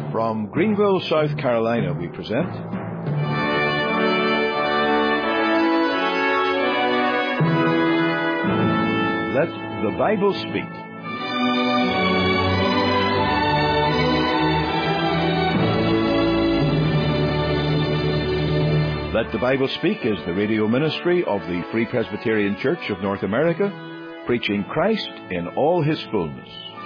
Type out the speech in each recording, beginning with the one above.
From Greenville, South Carolina, we present Let the Bible Speak. Let the Bible Speak is the radio ministry of the Free Presbyterian Church of North America, preaching Christ in all His fullness.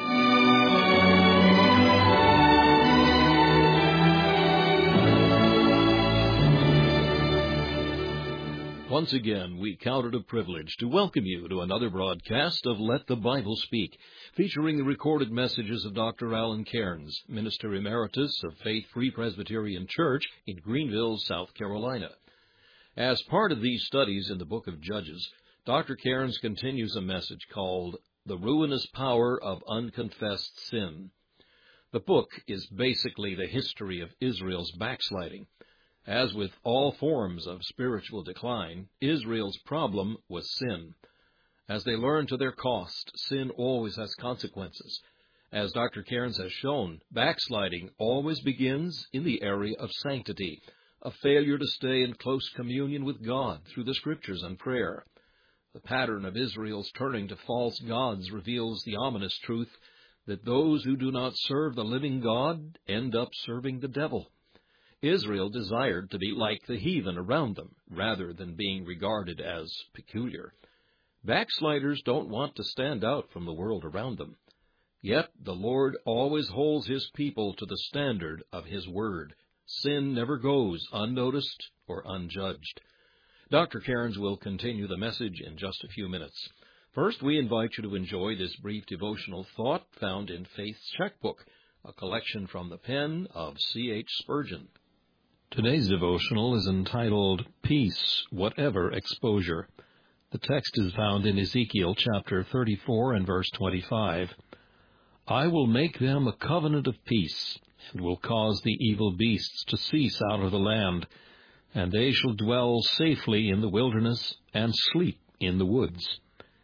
Once again, we count it a privilege to welcome you to another broadcast of Let the Bible Speak, featuring the recorded messages of Dr. Alan Cairns, Minister Emeritus of Faith Free Presbyterian Church in Greenville, South Carolina. As part of these studies in the book of Judges, Dr. Cairns continues a message called The Ruinous Power of Unconfessed Sin. The book is basically the history of Israel's backsliding. As with all forms of spiritual decline, Israel's problem was sin. As they learn to their cost, sin always has consequences. As Dr. Cairns has shown, backsliding always begins in the area of sanctity, a failure to stay in close communion with God through the Scriptures and prayer. The pattern of Israel's turning to false gods reveals the ominous truth that those who do not serve the living God end up serving the devil. Israel desired to be like the heathen around them, rather than being regarded as peculiar. Backsliders don't want to stand out from the world around them. Yet the Lord always holds His people to the standard of His Word. Sin never goes unnoticed or unjudged. Dr. Cairns will continue the message in just a few minutes. First, we invite you to enjoy this brief devotional thought found in Faith's Checkbook, a collection from the pen of C.H. Spurgeon. Today's devotional is entitled, Peace, Whatever Exposure. The text is found in Ezekiel chapter 34 and verse 25. I will make them a covenant of peace, and will cause the evil beasts to cease out of the land, and they shall dwell safely in the wilderness, and sleep in the woods.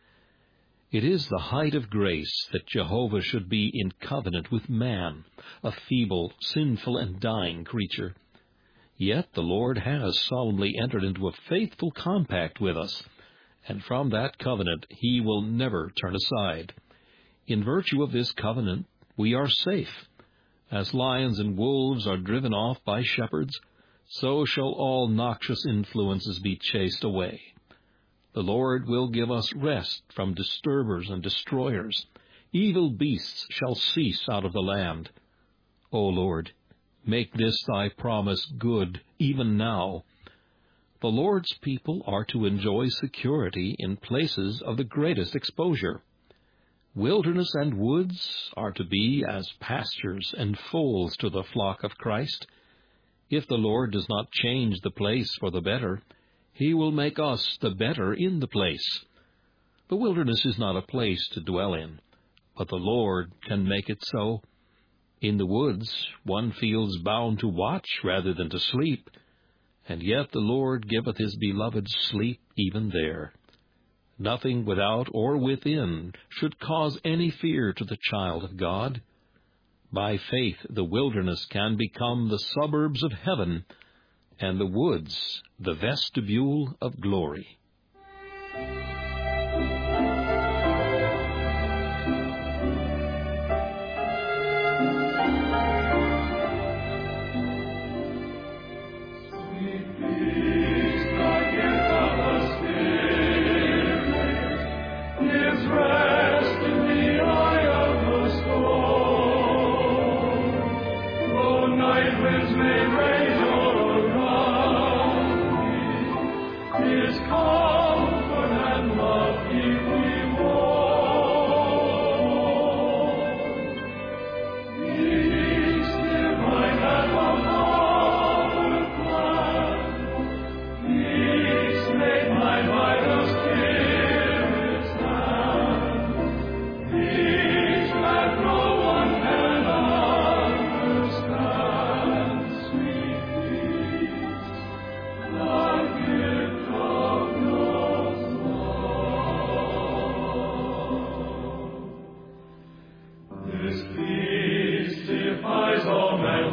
It is the height of grace that Jehovah should be in covenant with man, a feeble, sinful, and dying creature. Yet the Lord has solemnly entered into a faithful compact with us, and from that covenant He will never turn aside. In virtue of this covenant, we are safe. As lions and wolves are driven off by shepherds, so shall all noxious influences be chased away. The Lord will give us rest from disturbers and destroyers. Evil beasts shall cease out of the land. O Lord, make this Thy promise good, even now. The Lord's people are to enjoy security in places of the greatest exposure. Wilderness and woods are to be as pastures and folds to the flock of Christ. If the Lord does not change the place for the better, He will make us the better in the place. The wilderness is not a place to dwell in, but the Lord can make it so. In the woods, one feels bound to watch rather than to sleep, and yet the Lord giveth His beloved sleep even there. Nothing without or within should cause any fear to the child of God. By faith, the wilderness can become the suburbs of heaven, and the woods the vestibule of glory. Winds may rage all around me, His call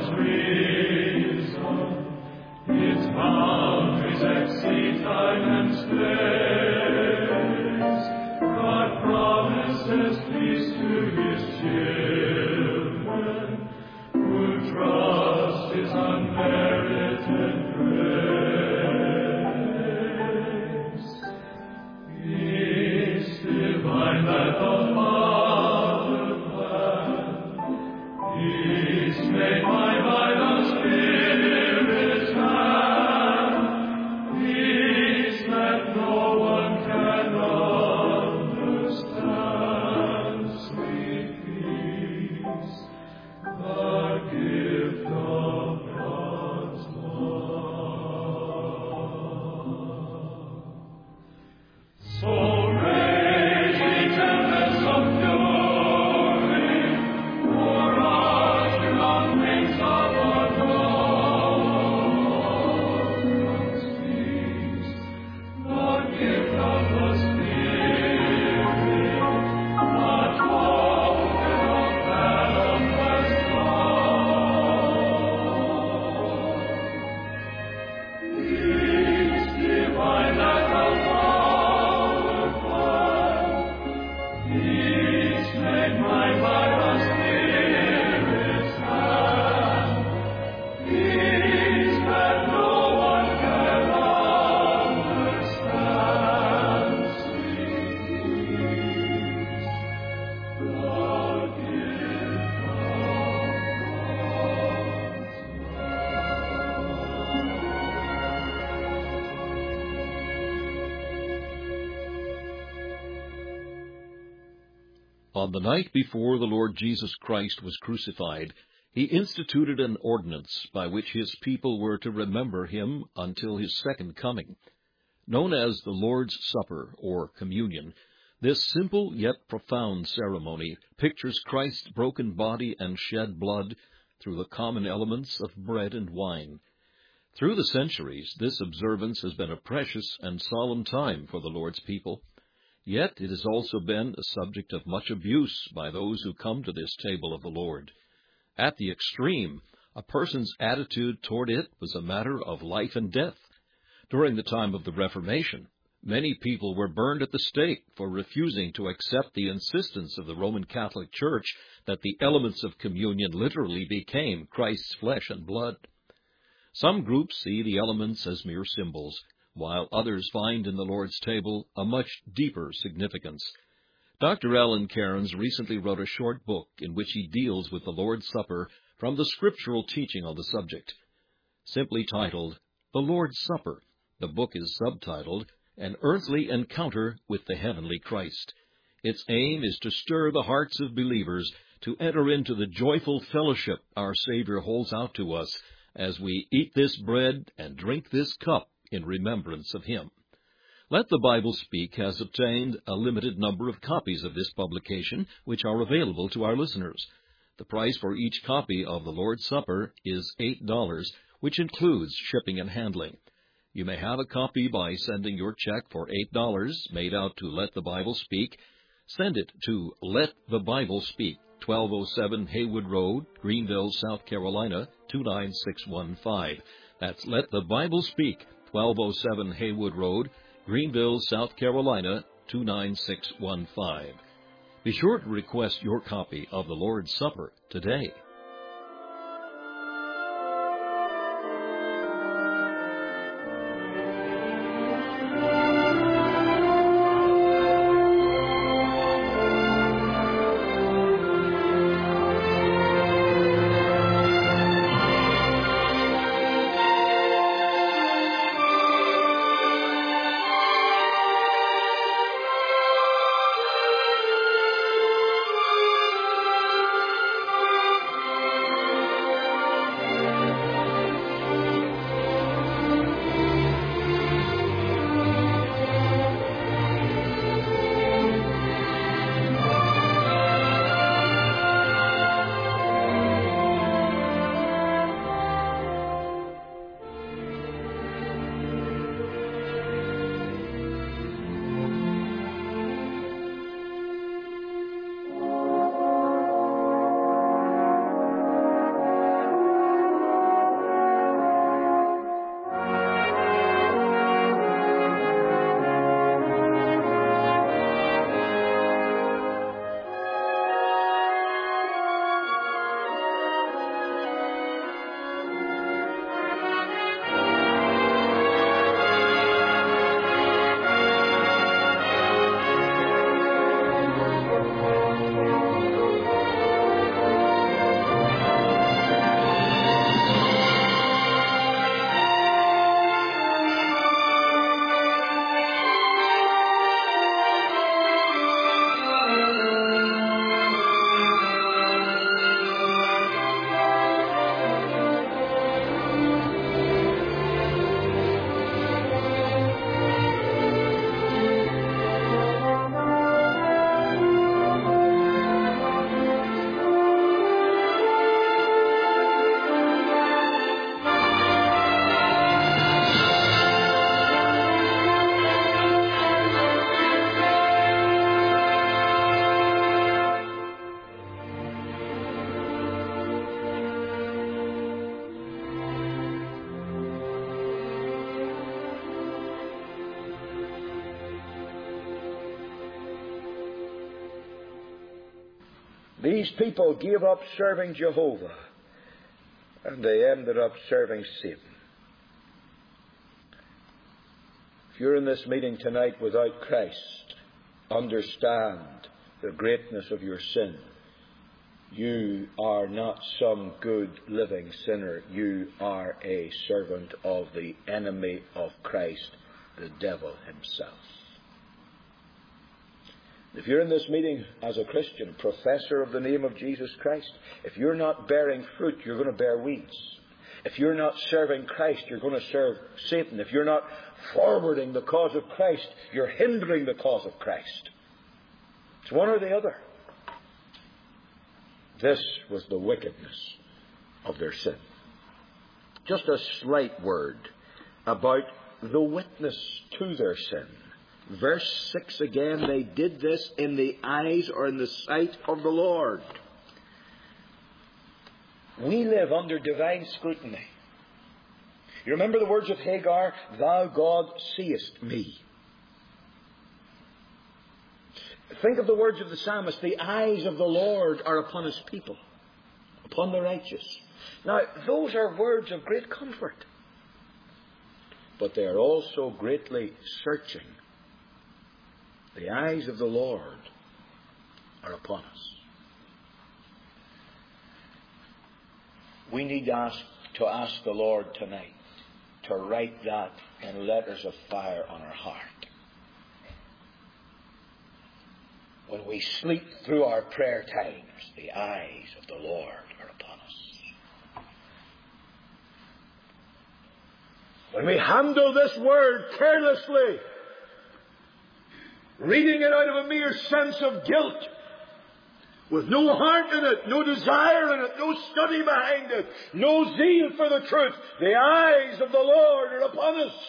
On the night before the Lord Jesus Christ was crucified, he instituted an ordinance by which his people were to remember him until his second coming. Known as the Lord's Supper, or Communion, this simple yet profound ceremony pictures Christ's broken body and shed blood through the common elements of bread and wine. Through the centuries, this observance has been a precious and solemn time for the Lord's people. Yet it has also been a subject of much abuse by those who come to this table of the Lord. At the extreme, a person's attitude toward it was a matter of life and death. During the time of the Reformation, many people were burned at the stake for refusing to accept the insistence of the Roman Catholic Church that the elements of communion literally became Christ's flesh and blood. Some groups see the elements as mere symbols, while others find in the Lord's table a much deeper significance. Dr. Alan Cairns recently wrote a short book in which he deals with the Lord's Supper from the scriptural teaching on the subject. Simply titled, The Lord's Supper, the book is subtitled, An Earthly Encounter with the Heavenly Christ. Its aim is to stir the hearts of believers to enter into the joyful fellowship our Savior holds out to us as we eat this bread and drink this cup in remembrance of him. Let the Bible Speak has obtained a limited number of copies of this publication, which are available to our listeners. The price for each copy of the Lord's Supper is $8, which includes shipping and handling. You may have a copy by sending your check for $8 made out to Let the Bible Speak. Send it to Let the Bible Speak, 1207 Haywood Road, Greenville, South Carolina, 29615. That's Let the Bible Speak, 1207 Haywood Road, Greenville, South Carolina, 29615. Be sure to request your copy of the Lord's Supper today. These people gave up serving Jehovah, and they ended up serving Satan. If you're in this meeting tonight without Christ, understand the greatness of your sin. You are not some good living sinner. You are a servant of the enemy of Christ, the devil himself. If you're in this meeting as a Christian, professor of the name of Jesus Christ, if you're not bearing fruit, you're going to bear weeds. If you're not serving Christ, you're going to serve Satan. If you're not forwarding the cause of Christ, you're hindering the cause of Christ. It's one or the other. This was the wickedness of their sin. Just a slight word about the witness to their sin. Verse 6 again, they did this in the eyes or in the sight of the Lord. We live under divine scrutiny. You remember the words of Hagar? Thou, God, seest me. Think of the words of the psalmist. The eyes of the Lord are upon his people, upon the righteous. Now, those are words of great comfort. But they are also greatly searching. The eyes of the Lord are upon us. We need to ask the Lord tonight to write that in letters of fire on our heart. When we sleep through our prayer times, the eyes of the Lord are upon us. When we handle this word carelessly, reading it out of a mere sense of guilt, with no heart in it, no desire in it, no study behind it, no zeal for the truth, the eyes of the Lord are upon us.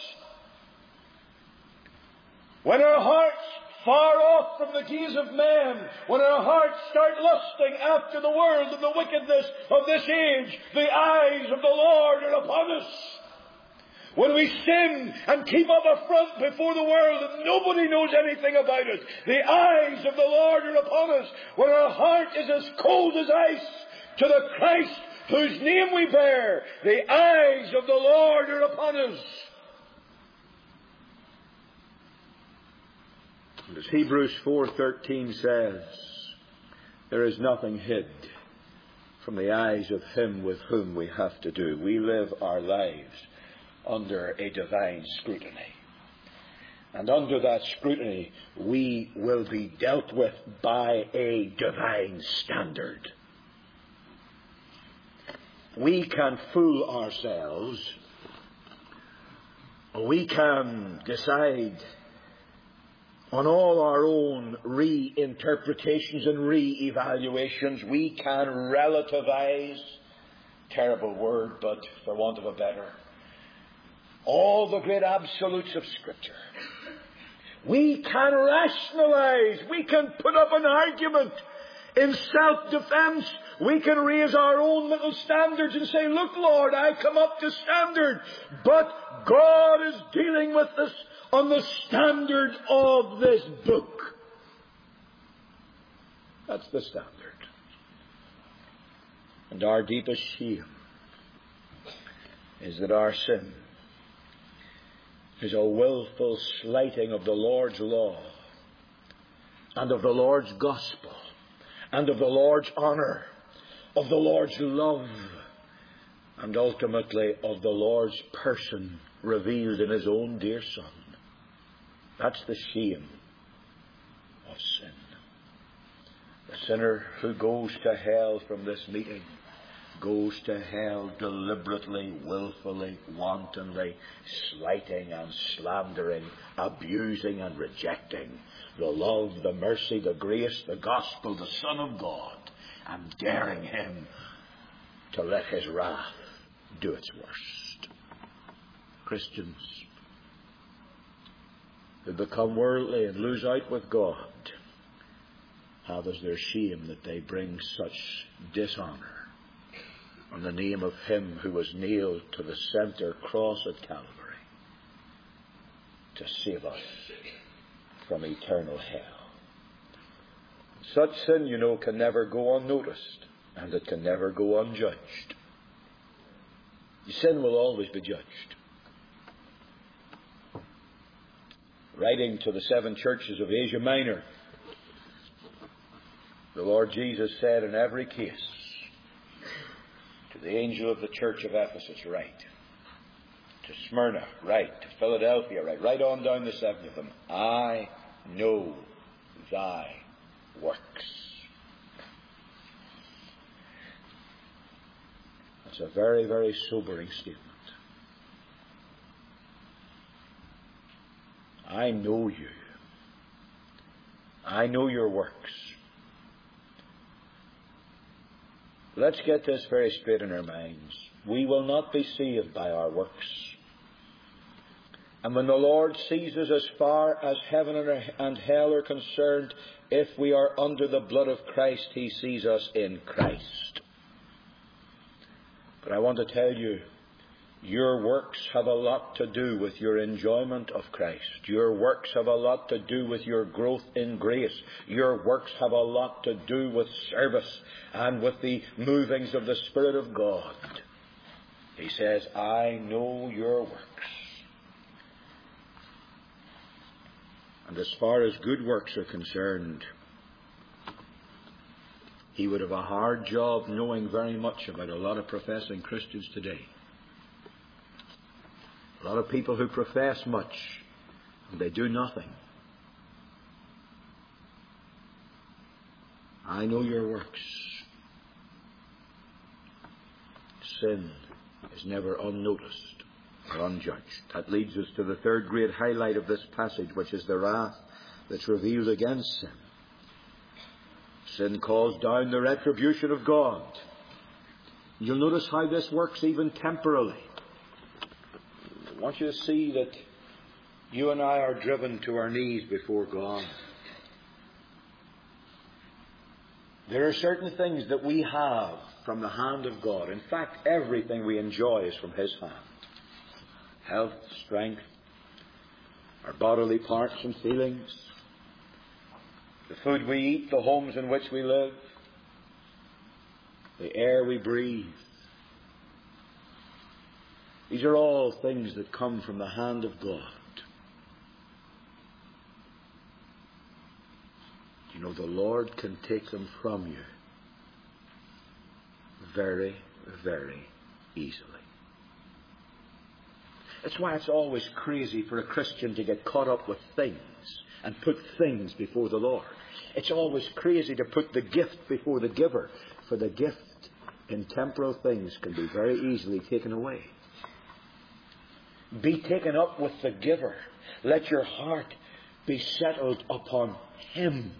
When our hearts far off from the gaze of men, when our hearts start lusting after the world and the wickedness of this age, the eyes of the Lord are upon us. When we sin and keep up a front before the world and nobody knows anything about it, the eyes of the Lord are upon us. When our heart is as cold as ice to the Christ whose name we bear, the eyes of the Lord are upon us. And as Hebrews 4:13 says, there is nothing hid from the eyes of him with whom we have to do. We live our lives under a divine scrutiny. And under that scrutiny, we will be dealt with by a divine standard. We can fool ourselves. We can decide on all our own reinterpretations and re-evaluations. We can relativize, terrible word, but for want of a better, all the great absolutes of Scripture. We can rationalize. We can put up an argument in self-defense. We can raise our own little standards and say, look, Lord, I come up to standard. But God is dealing with us on the standard of this book. That's the standard. And our deepest shame is that our sin is a willful slighting of the Lord's law and of the Lord's gospel and of the Lord's honor, of the Lord's love, and ultimately of the Lord's person revealed in his own dear Son. That's the shame of sin. The sinner who goes to hell from this meeting goes to hell deliberately, willfully, wantonly, slighting and slandering, abusing and rejecting the love, the mercy, the grace, the gospel, the Son of God, and daring him to let his wrath do its worst. Christians who become worldly and lose out with God have as their shame that they bring such dishonour on the name of him who was nailed to the centre cross at Calvary to save us from eternal hell. Such sin, you know, can never go unnoticed, and it can never go unjudged. Sin will always be judged. Writing to the 7 churches of Asia Minor, the Lord Jesus said, in every case, to the angel of the church of Ephesus, write. To Smyrna, write. To Philadelphia, write. Right on down the 7 of them. I know thy works. That's a very, very sobering statement. I know you. I know your works. Let's get this very straight in our minds. We will not be saved by our works. And when the Lord sees us, as far as heaven and hell are concerned, if we are under the blood of Christ, He sees us in Christ. But I want to tell you, your works have a lot to do with your enjoyment of Christ. Your works have a lot to do with your growth in grace. Your works have a lot to do with service and with the movings of the Spirit of God. He says, I know your works. And as far as good works are concerned, He would have a hard job knowing very much about a lot of professing Christians today. A lot of people who profess much and they do nothing. I know your works. Sin is never unnoticed or unjudged. That leads us to the third great highlight of this passage, which is the wrath that's revealed against sin. Sin calls down the retribution of God. You'll notice how this works even temporally. I want you to see that you and I are driven to our knees before God. There are certain things that we have from the hand of God. In fact, everything we enjoy is from His hand. Health, strength, our bodily parts and feelings, the food we eat, the homes in which we live, the air we breathe. These are all things that come from the hand of God. You know, the Lord can take them from you very, very easily. That's why it's always crazy for a Christian to get caught up with things and put things before the Lord. It's always crazy to put the gift before the giver, for the gift in temporal things can be very easily taken away. Be taken up with the giver. Let your heart be settled upon Him.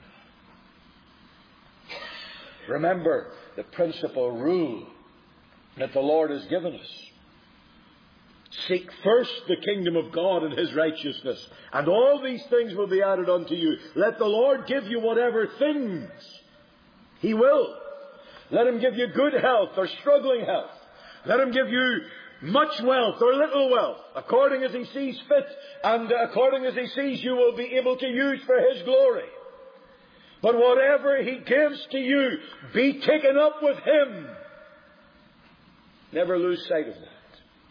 Remember the principal rule that the Lord has given us. Seek first the kingdom of God and His righteousness, and all these things will be added unto you. Let the Lord give you whatever things He will. Let Him give you good health or struggling health. Let Him give you much wealth or little wealth, according as He sees fit and according as He sees you will be able to use for His glory. But whatever He gives to you, be taken up with Him. Never lose sight of that.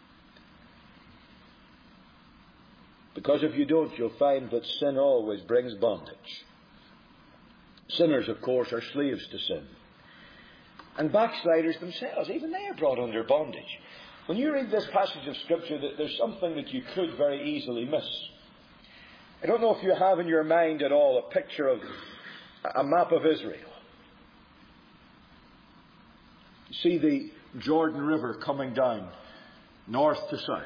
Because if you don't, you'll find that sin always brings bondage. Sinners, of course, are slaves to sin. And backsliders themselves, even they are brought under bondage. When you read this passage of Scripture, there's something that you could very easily miss. I don't know if you have in your mind at all a picture of a map of Israel. You see the Jordan River coming down north to south.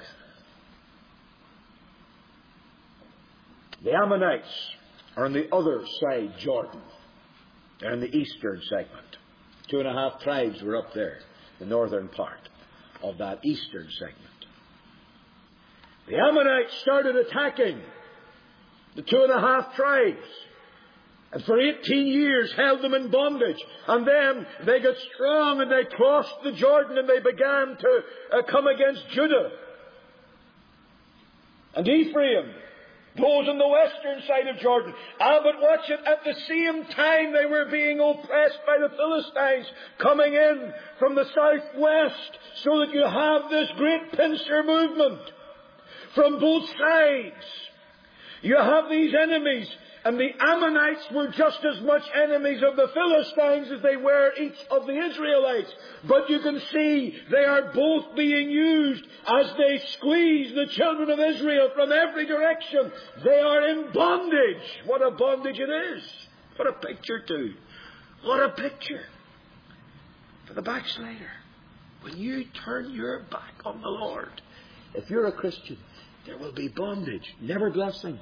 The Ammonites are on the other side Jordan. They're in the eastern segment. 2.5 tribes were up there, the northern part of that eastern segment. The Ammonites started attacking the 2.5 tribes. And for 18 years held them in bondage. And then they got strong and they crossed the Jordan and they began to come against Judah. And Ephraim those on the western side of Jordan. But watch it, at the same time they were being oppressed by the Philistines coming in from the southwest, so that you have this great pincer movement from both sides. You have these enemies, and the Ammonites were just as much enemies of the Philistines as they were each of the Israelites. But you can see they are both being used as they squeeze the children of Israel from every direction. They are in bondage. What a bondage it is. What a picture too. What a picture for the backslider. When you turn your back on the Lord, if you're a Christian, there will be bondage, never blessing.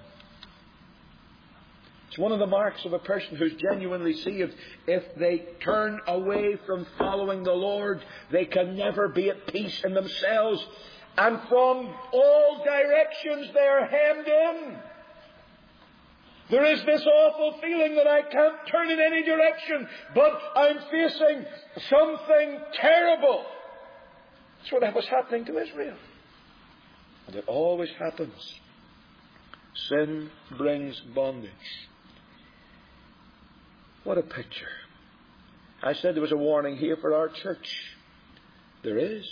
It's one of the marks of a person who's genuinely saved. If they turn away from following the Lord, they can never be at peace in themselves. And from all directions they're hemmed in. There is this awful feeling that I can't turn in any direction, but I'm facing something terrible. That's what was happening to Israel. And it always happens. Sin brings bondage. What a picture. I said there was a warning here for our church. There is.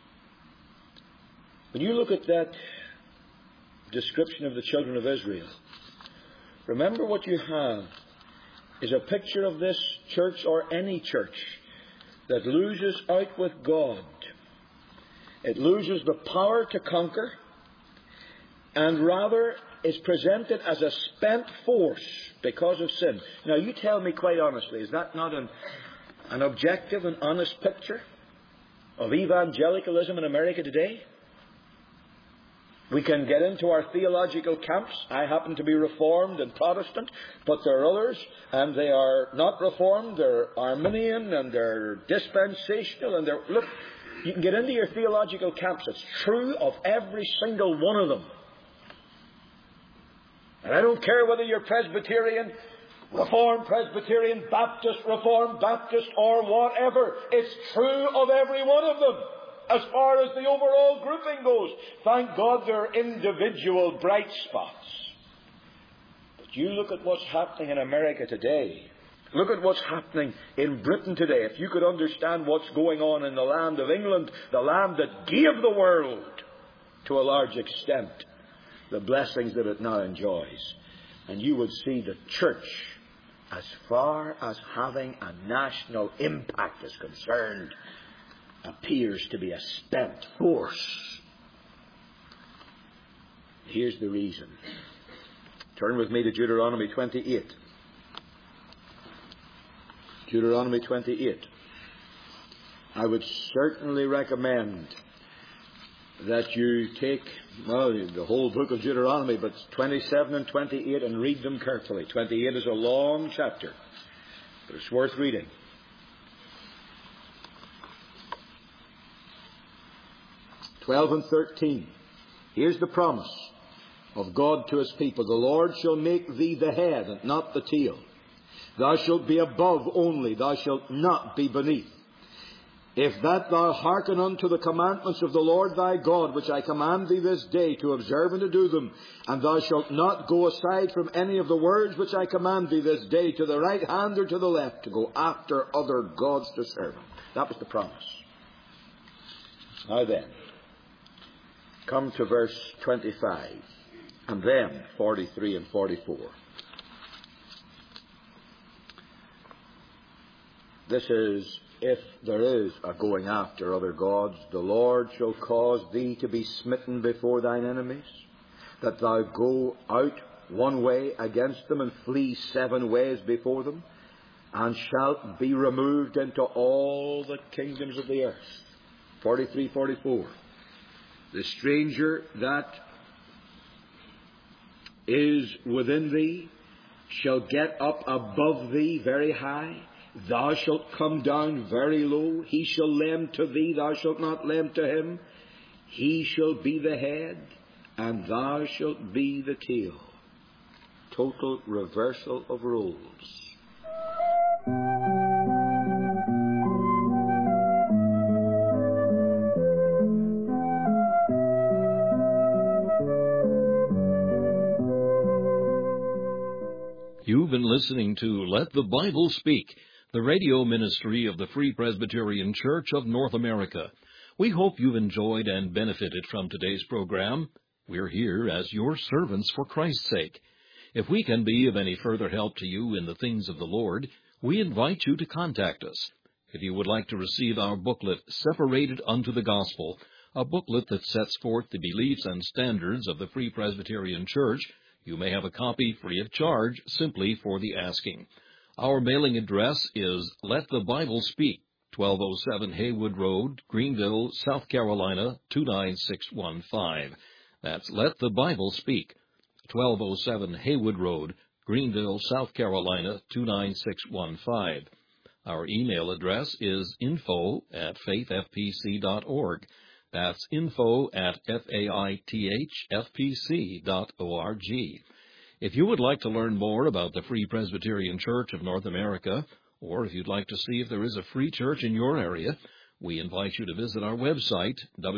When you look at that description of the children of Israel, remember what you have is a picture of this church, or any church, that loses out with God. It loses the power to conquer, and rather is presented as a spent force because of sin. Now you tell me quite honestly, is that not an objective and honest picture of evangelicalism in America today? We can get into our theological camps. I happen to be Reformed and Protestant, but there are others, and they are not Reformed, they're Arminian, and they're dispensational, and look, you can get into your theological camps. It's true of every single one of them. And I don't care whether you're Presbyterian, Reformed, Presbyterian, Baptist, Reformed, Baptist, or whatever. It's true of every one of them. As far as the overall grouping goes, thank God there are individual bright spots. But you look at what's happening in America today. Look at what's happening in Britain today. If you could understand what's going on in the land of England, the land that gave the world, to a large extent, the blessings that it now enjoys. And you would see the church, as far as having a national impact is concerned, appears to be a spent force. Here's the reason. Turn with me to Deuteronomy 28. Deuteronomy 28. I would certainly recommend that you take, the whole book of Deuteronomy, but 27 and 28, and read them carefully. 28 is a long chapter, but it's worth reading. (12 and 13). Here's the promise of God to His people. The Lord shall make thee the head and not the tail. Thou shalt be above only, thou shalt not be beneath. If that thou hearken unto the commandments of the Lord thy God, which I command thee this day to observe and to do them, and thou shalt not go aside from any of the words which I command thee this day, to the right hand or to the left, to go after other gods to serve them. That was the promise. Now then, come to verse 25, and then 43 and 44. This is, if there is a going after other gods, the Lord shall cause thee to be smitten before thine enemies, that thou go out one way against them and flee 7 ways before them, and shalt be removed into all the kingdoms of the earth. 43, 44. The stranger that is within thee shall get up above thee very high. Thou shalt come down very low. He shall lend to thee, thou shalt not lend to him. He shall be the head, and thou shalt be the tail. Total reversal of roles. listening to Let the Bible Speak, the radio ministry of the Free Presbyterian Church of North America. We hope you've enjoyed and benefited from today's program. We're here as your servants for Christ's sake. If we can be of any further help to you in the things of the Lord, we invite you to contact us. If you would like to receive our booklet, Separated Unto the Gospel, a booklet that sets forth the beliefs and standards of the Free Presbyterian Church, you may have a copy free of charge simply for the asking. Our mailing address is Let the Bible Speak, 1207 Haywood Road, Greenville, South Carolina, 29615. That's Let the Bible Speak, 1207 Haywood Road, Greenville, South Carolina, 29615. Our email address is info@faithfpc.org. That's info@faithfpc.org. If you would like to learn more about the Free Presbyterian Church of North America, or if you'd like to see if there is a free church in your area, we invite you to visit our website,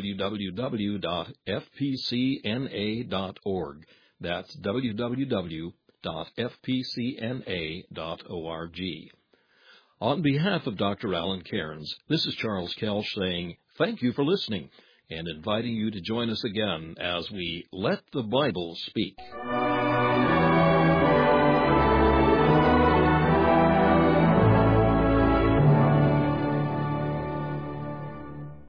www.fpcna.org. That's www.fpcna.org. On behalf of Dr. Alan Cairns, this is Charles Kelch saying thank you for listening and inviting you to join us again as we Let the Bible Speak.